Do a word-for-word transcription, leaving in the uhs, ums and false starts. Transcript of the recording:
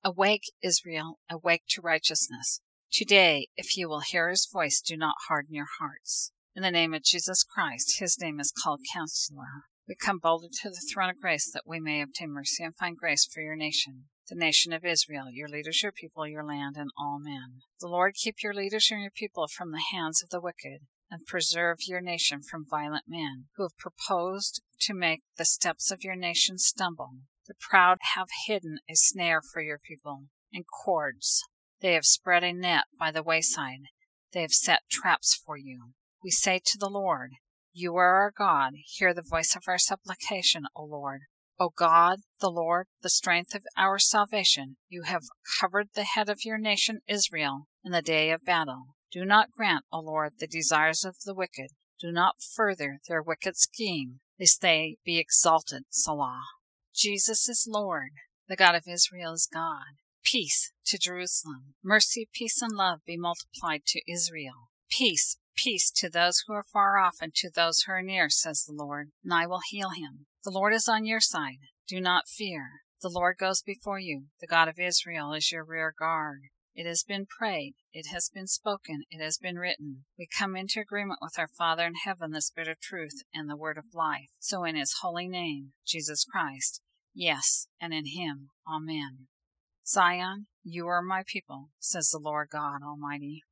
Awake, Israel, awake to righteousness. Today, if you will hear his voice, do not harden your hearts. In the name of Jesus Christ, his name is called Counselor. We come boldly to the throne of grace that we may obtain mercy and find grace for your nation, the nation of Israel, your leaders, your people, your land, and all men. The Lord keep your leaders and your people from the hands of the wicked, and preserve your nation from violent men, who have proposed to make the steps of your nation stumble. The proud have hidden a snare for your people, and cords. They have spread a net by the wayside. They have set traps for you. We say to the Lord, you are our God. Hear the voice of our supplication, O Lord. O God, the Lord, the strength of our salvation, you have covered the head of your nation Israel in the day of battle. Do not grant, O Lord, the desires of the wicked. Do not further their wicked scheme, lest they be exalted. Selah. Jesus is Lord. The God of Israel is God. Peace to Jerusalem. Mercy, peace, and love be multiplied to Israel. Peace, peace to those who are far off and to those who are near, says the Lord, and I will heal him. The Lord is on your side. Do not fear. The Lord goes before you. The God of Israel is your rear guard. It has been prayed. It has been spoken. It has been written. We come into agreement with our Father in heaven, the Spirit of truth, and the word of life. So in his holy name, Jesus Christ, yes, and in him, amen. Zion, you are my people, says the Lord God Almighty.